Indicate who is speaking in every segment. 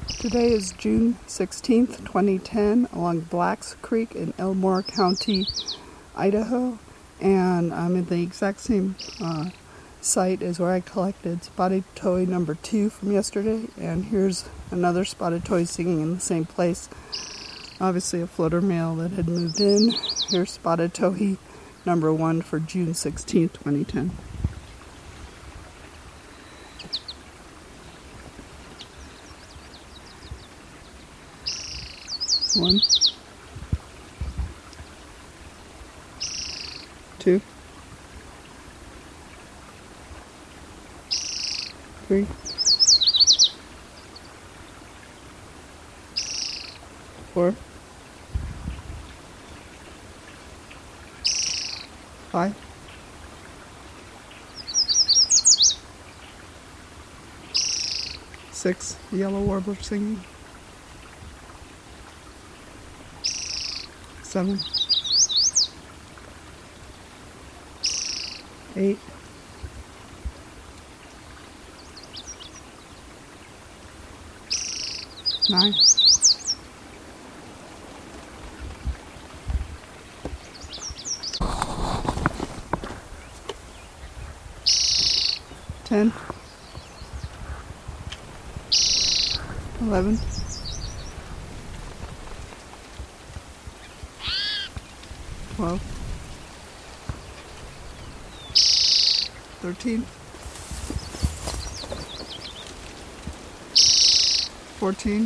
Speaker 1: Today is June 16th, 2010, along Blacks Creek in Elmore County, Idaho, and I'm in the exact same site as where I collected spotted toy number 2 from yesterday, and here's another spotted toy singing in the same place. Obviously a floater male that had moved in. Here's spotted toy number 1 for June 16th, 2010. One, 2, 3, 4, 5, 6, yellow warbler singing. 7, 8, 9, 10, 11, 12, 13, 14,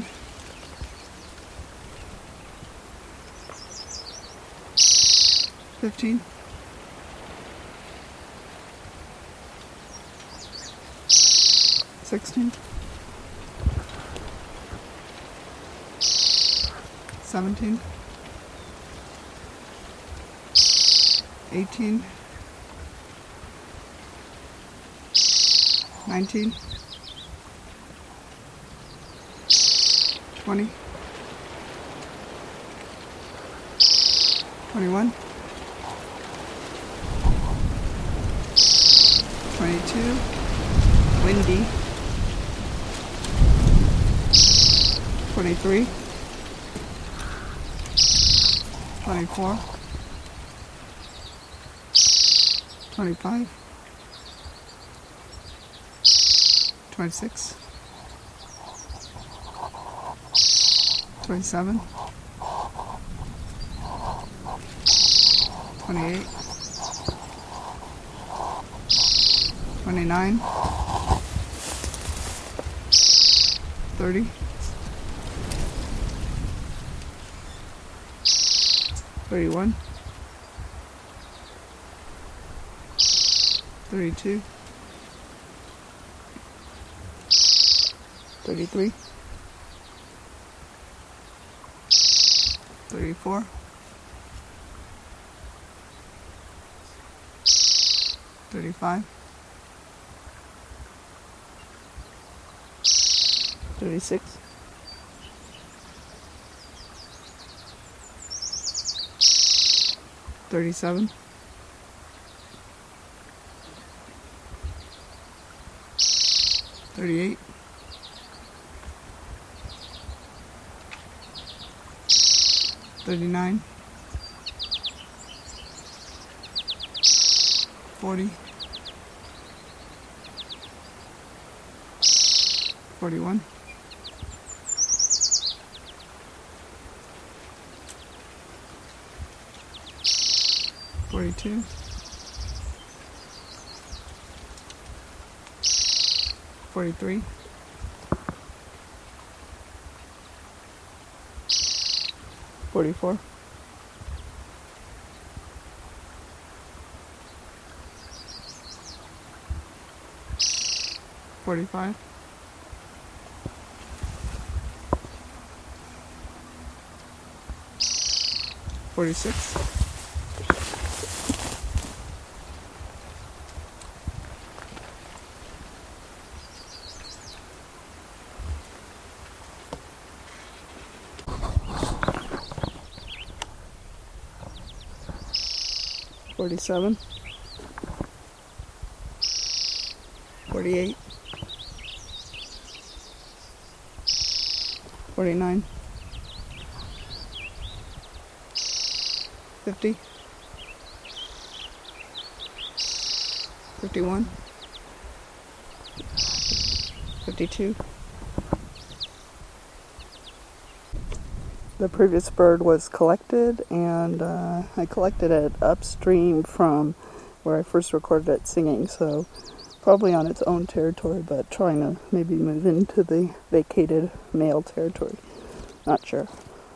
Speaker 1: 15, 16, 17, 18, 19, 20, 21, 22, windy, 23, 24, 25, 26, 27, 28, 29, 30, 31, 32, 33, 34, 35, 36, 37, 38, 39, 40, 41, 42, 43, 44, 45, 46, 47, 48, 49, 50, 51, 52. The previous bird was collected, and I collected it upstream from where I first recorded it singing, so probably on its own territory, but trying to maybe move into the vacated male territory. Not sure.